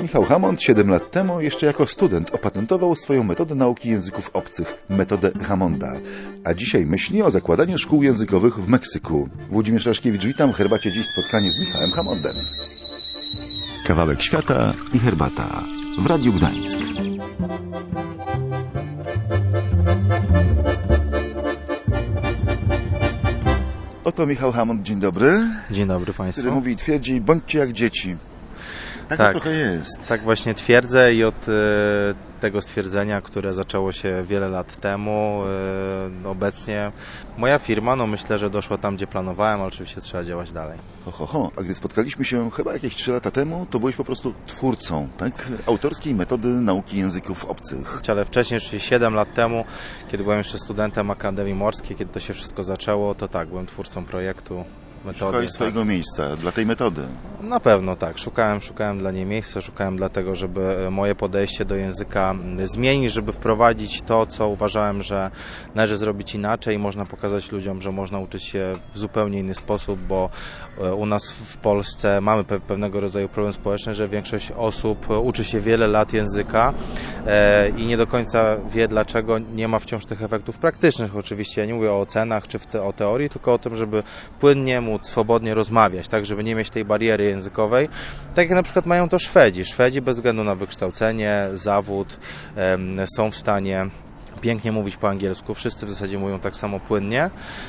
Michał Hammond 7 lat temu, jeszcze jako student, opatentował swoją metodę nauki języków obcych, metodę Hammonda. A dzisiaj myśli o zakładaniu szkół językowych w Meksyku. Włodzimierz Raszkiewicz, witam. W herbacie dziś spotkanie z Michałem Hammondem. Kawałek świata i herbata w Radiu Gdańsk. Oto Michał Hammond, dzień dobry. Dzień dobry Państwu. Który mówi i twierdzi, bądźcie jak dzieci. Tak to trochę jest. Tak właśnie twierdzę i od tego stwierdzenia, które zaczęło się wiele lat temu, obecnie moja firma, myślę, że doszła tam, gdzie planowałem, ale oczywiście trzeba działać dalej. A gdy spotkaliśmy się chyba jakieś 3 lata temu, to byłeś po prostu twórcą, tak? Autorskiej metody nauki języków obcych. Ale wcześniej, czyli 7 lat temu, kiedy byłem jeszcze studentem Akademii Morskiej, kiedy to się wszystko zaczęło, to tak, byłem twórcą projektu. Szukałeś swojego miejsca dla tej metody. Na pewno tak. Szukałem dla niej miejsca, szukałem dlatego, żeby moje podejście do języka zmienić, żeby wprowadzić to, co uważałem, że należy zrobić inaczej i można pokazać ludziom, że można uczyć się w zupełnie inny sposób, bo u nas w Polsce mamy pewnego rodzaju problem społeczny, że większość osób uczy się wiele lat języka i nie do końca wie, dlaczego nie ma wciąż tych efektów praktycznych. Oczywiście ja nie mówię o ocenach czy o teorii, tylko o tym, żeby płynnie móc swobodnie rozmawiać, tak, żeby nie mieć tej bariery językowej, tak jak na przykład mają to Szwedzi. Szwedzi bez względu na wykształcenie, zawód są w stanie pięknie mówić po angielsku, wszyscy w zasadzie mówią tak samo płynnie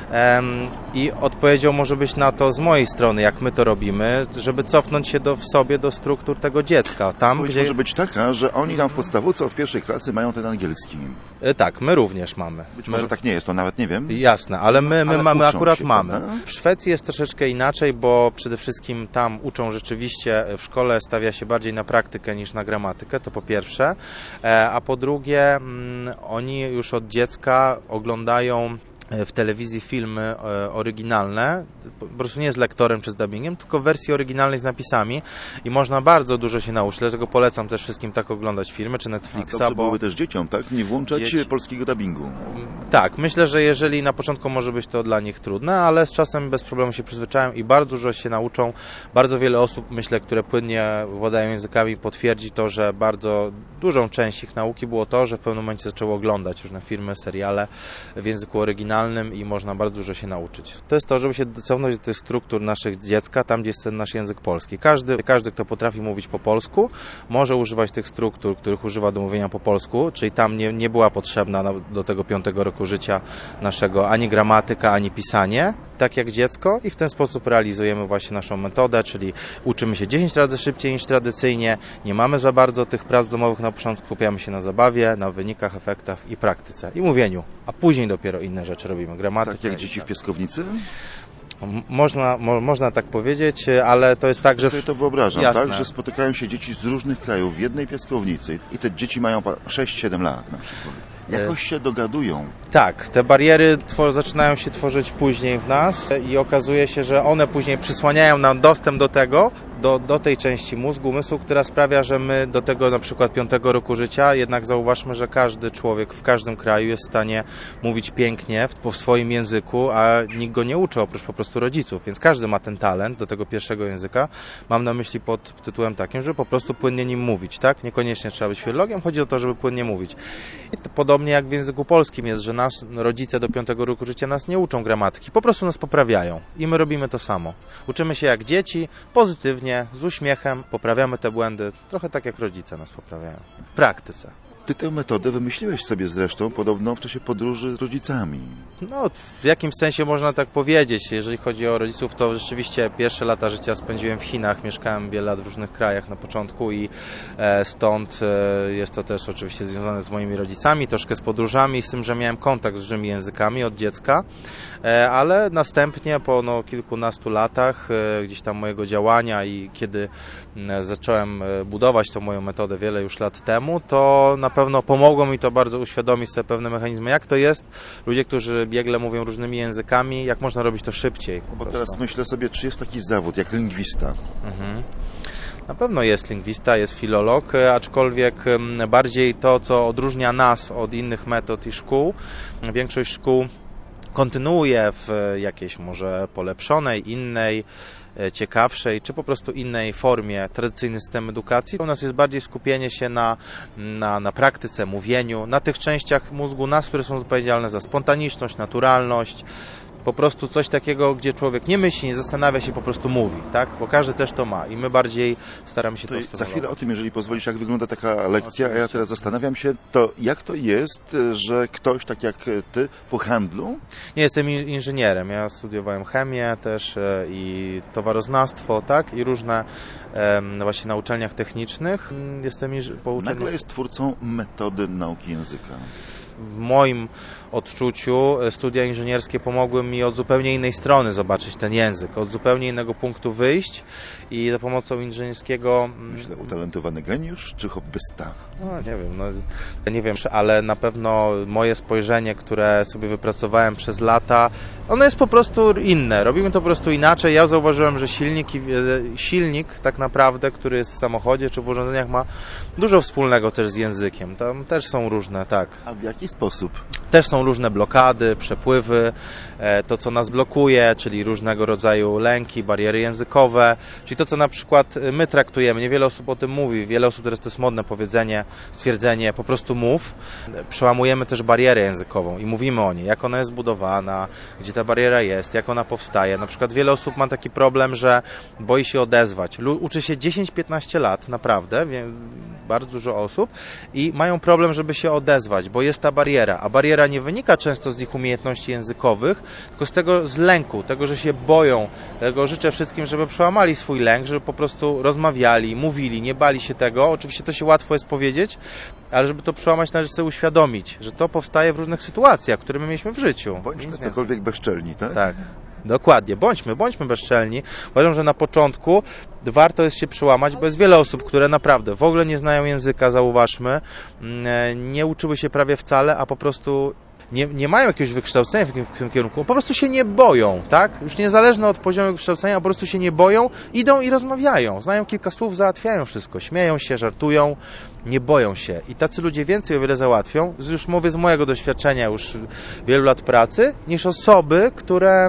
i odpowiedzią może być na to z mojej strony, jak my to robimy, żeby cofnąć się w sobie do struktur tego dziecka. Tam, gdzie może być taka, że oni tam w podstawówce od pierwszej klasy mają ten angielski. Tak, my również mamy. Być może tak nie jest, to nawet nie wiem. Jasne, ale my akurat mamy. Prawda? W Szwecji jest troszeczkę inaczej, bo przede wszystkim tam uczą rzeczywiście, w szkole stawia się bardziej na praktykę niż na gramatykę, to po pierwsze, a po drugie oni już od dziecka oglądają w telewizji filmy oryginalne, po prostu nie z lektorem czy z dubbingiem, tylko w wersji oryginalnej z napisami i można bardzo dużo się nauczyć, dlatego polecam też wszystkim tak oglądać filmy czy Netflixa. Dobrze byłoby też dzieciom, tak? Nie włączać polskiego dubbingu. Tak, myślę, że jeżeli na początku może być to dla nich trudne, ale z czasem bez problemu się przyzwyczają i bardzo dużo się nauczą. Bardzo wiele osób, myślę, które płynnie władają językami, potwierdzi to, że bardzo dużą część ich nauki było to, że w pewnym momencie zaczęło oglądać różne filmy, seriale w języku oryginalnym i można bardzo dużo się nauczyć. To jest to, żeby się cofnąć do tych struktur naszych dziecka, tam gdzie jest ten nasz język polski. Każdy, kto potrafi mówić po polsku, może używać tych struktur, których używa do mówienia po polsku, czyli tam nie była potrzebna do tego 5 roku życia naszego ani gramatyka, ani pisanie, tak jak dziecko i w ten sposób realizujemy właśnie naszą metodę, czyli uczymy się 10 razy szybciej niż tradycyjnie, nie mamy za bardzo tych prac domowych na początku, skupiamy się na zabawie, na wynikach, efektach i praktyce i mówieniu, a później dopiero inne rzeczy robimy. Gramatykę. Tak jak dzieci w piaskownicy? Można tak powiedzieć, ale to jest tak, że... Ja sobie to wyobrażam, Jasne. tak, że spotykają się dzieci z różnych krajów w jednej piaskownicy i te dzieci mają 6-7 lat na przykład. Jakoś się dogadują. Tak, te bariery zaczynają się tworzyć później w nas i okazuje się, że one później przysłaniają nam dostęp do tego, do tej części mózgu, umysłu, która sprawia, że my do tego na przykład 5 roku życia, jednak zauważmy, że każdy człowiek w każdym kraju jest w stanie mówić pięknie w swoim języku, a nikt go nie uczy oprócz po prostu rodziców, więc każdy ma ten talent do tego pierwszego języka. Mam na myśli pod tytułem takim, żeby po prostu płynnie nim mówić, tak? Niekoniecznie trzeba być filologiem, chodzi o to, żeby płynnie mówić. I to podobnie jak w języku polskim jest, że rodzice do 5 roku życia nas nie uczą gramatyki, po prostu nas poprawiają i my robimy to samo. Uczymy się jak dzieci, pozytywnie, z uśmiechem, poprawiamy te błędy, trochę tak jak rodzice nas poprawiają. W praktyce. Ty tę metodę wymyśliłeś sobie zresztą podobno w czasie podróży z rodzicami. No, w jakimś sensie można tak powiedzieć. Jeżeli chodzi o rodziców, to rzeczywiście pierwsze lata życia spędziłem w Chinach. Mieszkałem wiele lat w różnych krajach na początku i stąd jest to też oczywiście związane z moimi rodzicami, troszkę z podróżami, z tym, że miałem kontakt z różnymi językami od dziecka, ale następnie po kilkunastu latach gdzieś tam mojego działania i kiedy zacząłem budować tą moją metodę wiele już lat temu, to na pewno pomogło mi to bardzo uświadomić sobie pewne mechanizmy, jak to jest. Ludzie, którzy biegle mówią różnymi językami, jak można robić to szybciej. Bo teraz myślę sobie, czy jest taki zawód jak lingwista. Na pewno jest lingwista, jest filolog, aczkolwiek bardziej to, co odróżnia nas od innych metod i szkół. Większość szkół kontynuuje w jakiejś może polepszonej, innej ciekawszej, czy po prostu innej formie tradycyjny system edukacji. U nas jest bardziej skupienie się na praktyce, mówieniu, na tych częściach mózgu nas, które są odpowiedzialne za spontaniczność, naturalność, po prostu coś takiego, gdzie człowiek nie myśli, nie zastanawia się, po prostu mówi, tak? Bo każdy też to ma i my bardziej staramy się to Za stymulować. chwilę o tym, jeżeli pozwolisz, jak wygląda taka lekcja, Oczywiście. a ja teraz zastanawiam się, to jak to jest, że ktoś tak jak ty po handlu, Nie, jestem inżynierem, ja studiowałem chemię też i towaroznawstwo, tak? I różne właśnie na uczelniach technicznych. Jestem po uczelni... nagle jest twórcą metody nauki języka. W moim odczuciu studia inżynierskie pomogły mi od zupełnie innej strony zobaczyć ten język, od zupełnie innego punktu wyjść i za pomocą inżynierskiego... Myślę, utalentowany geniusz czy hobbysta? Nie wiem, ale na pewno moje spojrzenie, które sobie wypracowałem przez lata, ono jest po prostu inne. Robimy to po prostu inaczej. Ja zauważyłem, że silnik tak naprawdę, który jest w samochodzie czy w urządzeniach, ma dużo wspólnego też z językiem. Tam też są różne, tak. A w jaki sposób? Też są różne blokady, przepływy, to co nas blokuje, czyli różnego rodzaju lęki, bariery językowe, czyli to co na przykład my traktujemy, niewiele osób o tym mówi, wiele osób, teraz to jest modne powiedzenie, stwierdzenie, po prostu mów. Przełamujemy też barierę językową i mówimy o niej, jak ona jest zbudowana, gdzie ta bariera jest, jak ona powstaje. Na przykład wiele osób ma taki problem, że boi się odezwać. Uczy się 10-15 lat, naprawdę, bardzo dużo osób i mają problem, żeby się odezwać, bo jest ta bariera, a bariera nie wynika często z ich umiejętności językowych, tylko z lęku, tego, że się boją. Dlatego życzę wszystkim, żeby przełamali swój lęk, żeby po prostu rozmawiali, mówili, nie bali się tego. Oczywiście to się łatwo jest powiedzieć, ale żeby to przełamać, należy sobie uświadomić, że to powstaje w różnych sytuacjach, które my mieliśmy w życiu. Bądźmy cokolwiek bezczelni, tak? Tak. Dokładnie, bądźmy bezczelni. Uważam, że na początku warto jest się przełamać, bo jest wiele osób, które naprawdę w ogóle nie znają języka, zauważmy, nie uczyły się prawie wcale, a po prostu nie mają jakiegoś wykształcenia w tym kierunku, po prostu się nie boją, tak? Już niezależnie od poziomu wykształcenia, po prostu się nie boją, idą i rozmawiają, znają kilka słów, załatwiają wszystko, śmieją się, żartują, nie boją się. I tacy ludzie więcej o wiele załatwią, już mówię z mojego doświadczenia już wielu lat pracy, niż osoby, które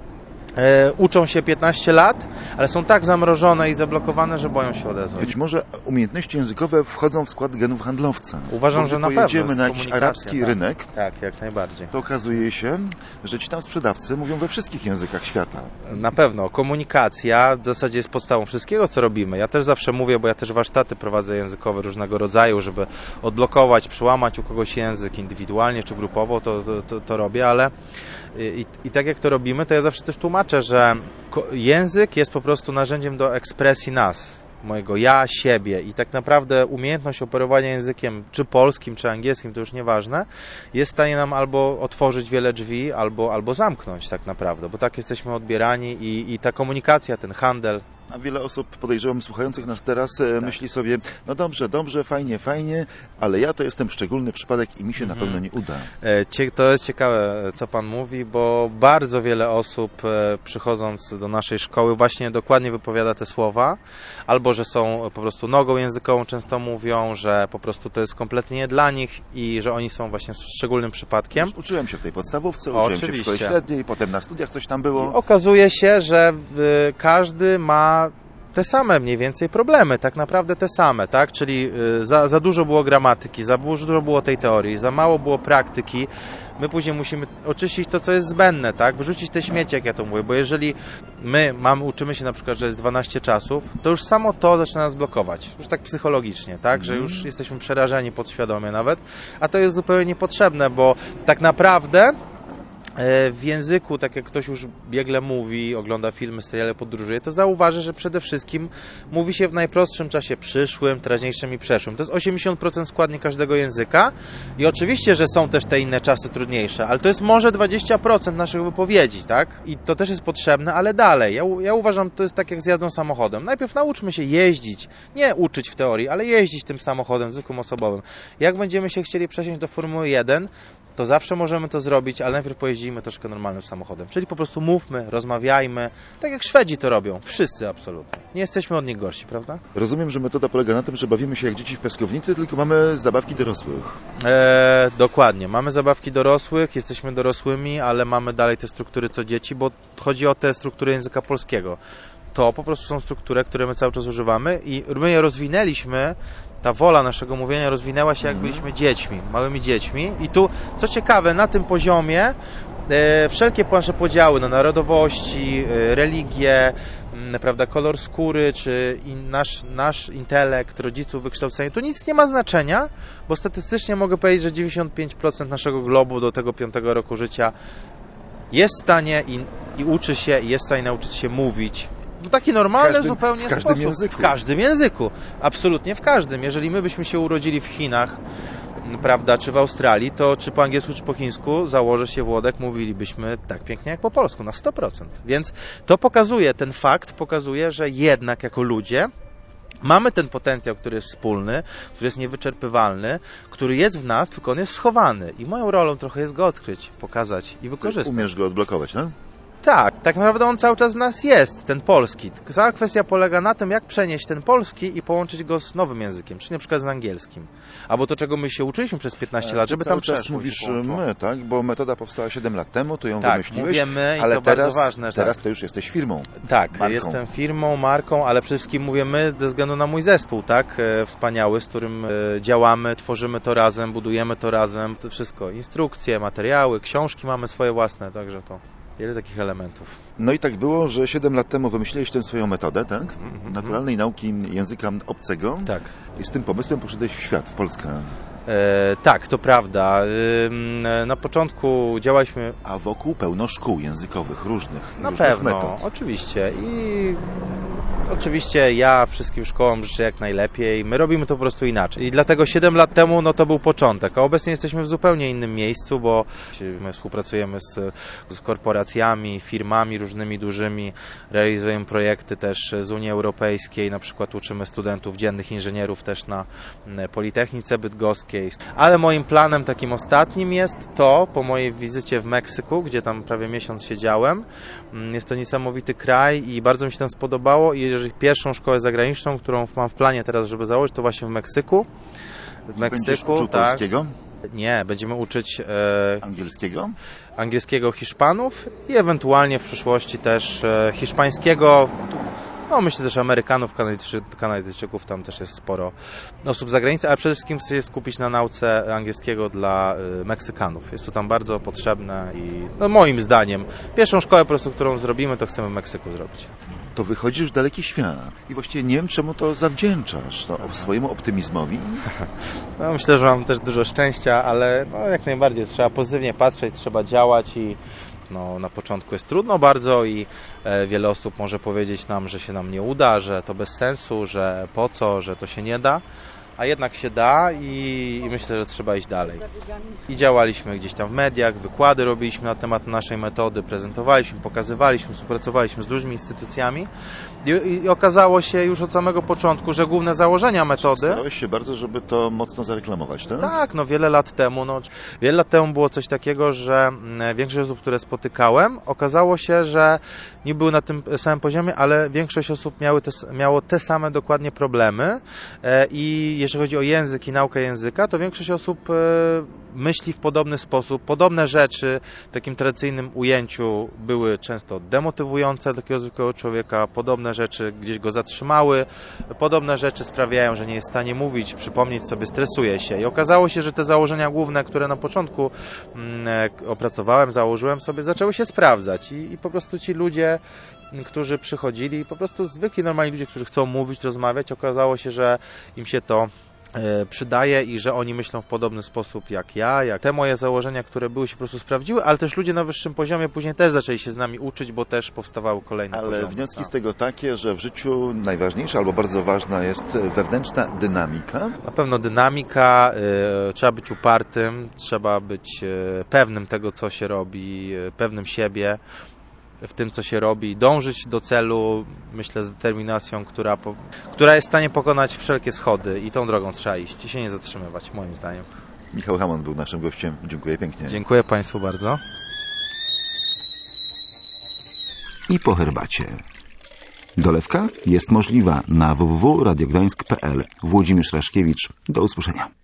uczą się 15 lat, ale są tak zamrożone i zablokowane, że boją się odezwać. Być może umiejętności językowe wchodzą w skład genów handlowca. Uważam, że na pewno. Pojedziemy na jakiś arabski rynek, tak, jak najbardziej. to okazuje się, że ci tam sprzedawcy mówią we wszystkich językach świata. Na pewno. Komunikacja w zasadzie jest podstawą wszystkiego, co robimy. Ja też zawsze mówię, bo ja też warsztaty prowadzę językowe różnego rodzaju, żeby odblokować, przełamać u kogoś język indywidualnie czy grupowo, to robię, ale i tak jak to robimy, to ja zawsze też tłumaczę, że język jest po prostu narzędziem do ekspresji nas, mojego ja, siebie i tak naprawdę umiejętność operowania językiem, czy polskim, czy angielskim, to już nieważne, jest w stanie nam albo otworzyć wiele drzwi, albo zamknąć tak naprawdę, bo tak jesteśmy odbierani i ta komunikacja, ten handel. A wiele osób, podejrzewam, słuchających nas teraz, myśli sobie, no dobrze, fajnie, ale ja to jestem szczególny przypadek i mi się na pewno nie uda. To jest ciekawe, co Pan mówi, bo bardzo wiele osób, przychodząc do naszej szkoły, właśnie dokładnie wypowiada te słowa, albo że są po prostu nogą językową, często mówią, że po prostu to jest kompletnie nie dla nich i że oni są właśnie szczególnym przypadkiem. Już uczyłem się w tej podstawówce, uczyłem się w szkole średniej, potem na studiach coś tam było. I okazuje się, że każdy ma te same mniej więcej problemy, tak naprawdę te same, tak? Czyli za dużo było gramatyki, za dużo było tej teorii, za mało było praktyki. My później musimy oczyścić to, co jest zbędne, tak? Wyrzucić te śmieci, jak ja to mówię, bo jeżeli my uczymy się na przykład, że jest 12 czasów, to już samo to zaczyna nas blokować, już tak psychologicznie, tak? Że już jesteśmy przerażeni podświadomie nawet, a to jest zupełnie niepotrzebne, bo tak naprawdę w języku, tak jak ktoś już biegle mówi, ogląda filmy, seriale, podróżuje, to zauważy, że przede wszystkim mówi się w najprostszym czasie przyszłym, teraźniejszym i przeszłym. To jest 80% składnik każdego języka i oczywiście, że są też te inne czasy trudniejsze, ale to jest może 20% naszych wypowiedzi, tak? I to też jest potrzebne, ale dalej. Ja uważam, to jest tak jak z jazdą samochodem. Najpierw nauczmy się jeździć, nie uczyć w teorii, ale jeździć tym samochodem zwykłym osobowym. Jak będziemy się chcieli przesiąść do Formuły 1, to zawsze możemy to zrobić, ale najpierw pojeździmy troszkę normalnym samochodem. Czyli po prostu mówmy, rozmawiajmy, tak jak Szwedzi to robią. Wszyscy absolutnie. Nie jesteśmy od nich gorsi, prawda? Rozumiem, że metoda polega na tym, że bawimy się jak dzieci w piaskownicy, tylko mamy zabawki dorosłych. Dokładnie. Mamy zabawki dorosłych, jesteśmy dorosłymi, ale mamy dalej te struktury co dzieci, bo chodzi o te struktury języka polskiego. to po prostu są struktury, które my cały czas używamy i my je rozwinęliśmy. Ta wola naszego mówienia rozwinęła się jak byliśmy dziećmi, małymi dziećmi. I tu, co ciekawe, na tym poziomie wszelkie nasze podziały na narodowości, religie, prawda, kolor skóry, czy nasz intelekt, rodziców, wykształcenie, tu nic nie ma znaczenia, bo statystycznie mogę powiedzieć, że 95% naszego globu do tego 5 roku życia jest w stanie i uczy się, i jest w stanie nauczyć się mówić w taki normalny zupełnie sposób. Języku. W każdym języku. Absolutnie w każdym. Jeżeli my byśmy się urodzili w Chinach, prawda, czy w Australii, to czy po angielsku, czy po chińsku, założę się, Włodek, mówilibyśmy tak pięknie jak po polsku, na 100%. Więc to pokazuje, ten fakt pokazuje, że jednak jako ludzie mamy ten potencjał, który jest wspólny, który jest niewyczerpywalny, który jest w nas, tylko on jest schowany. I moją rolą trochę jest go odkryć, pokazać i wykorzystać. Umiesz go odblokować, no? Tak naprawdę on cały czas w nas jest, ten polski. Cała kwestia polega na tym, jak przenieść ten polski i połączyć go z nowym językiem, czyli na przykład z angielskim. Albo to, czego my się uczyliśmy przez 15 lat, żeby tam przeszło. Teraz mówisz my, tak? Bo metoda powstała 7 lat temu, to ją tak, wymyśliłeś, mówię my, ale to teraz, bardzo ważne, teraz to już jesteś firmą. Tak, marką. Jestem firmą, marką, ale przede wszystkim mówię my ze względu na mój zespół, tak? Wspaniały, z którym działamy, tworzymy to razem, budujemy to razem, to wszystko, instrukcje, materiały, książki mamy swoje własne, także to wiele takich elementów. No i tak było, że 7 lat temu wymyśliłeś tę swoją metodę, tak? Naturalnej nauki języka obcego. Tak. I z tym pomysłem poszedłeś w świat, w Polskę. Tak, to prawda. Na początku działaliśmy... A wokół pełno szkół językowych, różnych metod. Oczywiście. I oczywiście ja wszystkim szkołom życzę jak najlepiej. My robimy to po prostu inaczej. I dlatego 7 lat temu to był początek. A obecnie jesteśmy w zupełnie innym miejscu, bo my współpracujemy z korporacjami, firmami różnymi dużymi. Realizujemy projekty też z Unii Europejskiej. Na przykład uczymy studentów dziennych inżynierów też na Politechnice Bydgoskiej. Ale moim planem takim ostatnim jest to, po mojej wizycie w Meksyku, gdzie tam prawie miesiąc siedziałem. Jest to niesamowity kraj i bardzo mi się tam spodobało. I jeżeli pierwszą szkołę zagraniczną, którą mam w planie teraz, żeby założyć, to właśnie w Meksyku. Będziesz uczył polskiego? Nie, będziemy uczyć angielskiego? Angielskiego Hiszpanów i ewentualnie w przyszłości też hiszpańskiego. Myślę też Amerykanów, Kanadyjczyków, tam też jest sporo osób z zagranicy, ale przede wszystkim chcę się skupić na nauce angielskiego dla Meksykanów. Jest to tam bardzo potrzebne i moim zdaniem pierwszą szkołę po prostu, którą zrobimy, to chcemy w Meksyku zrobić. To wychodzisz w daleki świat i właściwie nie wiem, czemu to zawdzięczasz, swojemu optymizmowi. Myślę, że mam też dużo szczęścia, ale jak najbardziej trzeba pozytywnie patrzeć, trzeba działać i na początku jest trudno bardzo i wiele osób może powiedzieć nam, że się nam nie uda, że to bez sensu, że po co, że to się nie da, a jednak się da i myślę, że trzeba iść dalej. I działaliśmy gdzieś tam w mediach, wykłady robiliśmy na temat naszej metody, prezentowaliśmy, pokazywaliśmy, współpracowaliśmy z różnymi instytucjami i okazało się już od samego początku, że główne założenia metody... Starałeś się bardzo, żeby to mocno zareklamować, tak? Tak, wiele lat temu było coś takiego, że większość osób, które spotykałem, okazało się, że nie były na tym samym poziomie, ale większość osób miało te same dokładnie problemy i jeżeli chodzi o język i naukę języka, to większość osób myśli w podobny sposób. Podobne rzeczy w takim tradycyjnym ujęciu były często demotywujące dla takiego zwykłego człowieka, podobne rzeczy gdzieś go zatrzymały, podobne rzeczy sprawiają, że nie jest w stanie mówić, przypomnieć sobie, stresuje się. I okazało się, że te założenia główne, które na początku opracowałem, założyłem sobie, zaczęły się sprawdzać i po prostu ci ludzie, którzy przychodzili, po prostu zwykli, normalni ludzie, którzy chcą mówić, rozmawiać, okazało się, że im się to przydaje i że oni myślą w podobny sposób jak ja, jak te moje założenia, które były, się po prostu sprawdziły, ale też ludzie na wyższym poziomie później też zaczęli się z nami uczyć, bo też powstawały kolejne poziomy. Ale wnioski z tego takie, że w życiu najważniejsza albo bardzo ważna jest wewnętrzna dynamika? Na pewno dynamika, trzeba być upartym, trzeba być pewnym tego, co się robi, pewnym siebie w tym, co się robi, dążyć do celu, myślę, z determinacją, która jest w stanie pokonać wszelkie schody i tą drogą trzeba iść i się nie zatrzymywać, moim zdaniem. Michał Hamon był naszym gościem. Dziękuję pięknie. Dziękuję Państwu bardzo. I po herbacie. Dolewka jest możliwa na www.radiogdańsk.pl. Włodzimierz Raszkiewicz. Do usłyszenia.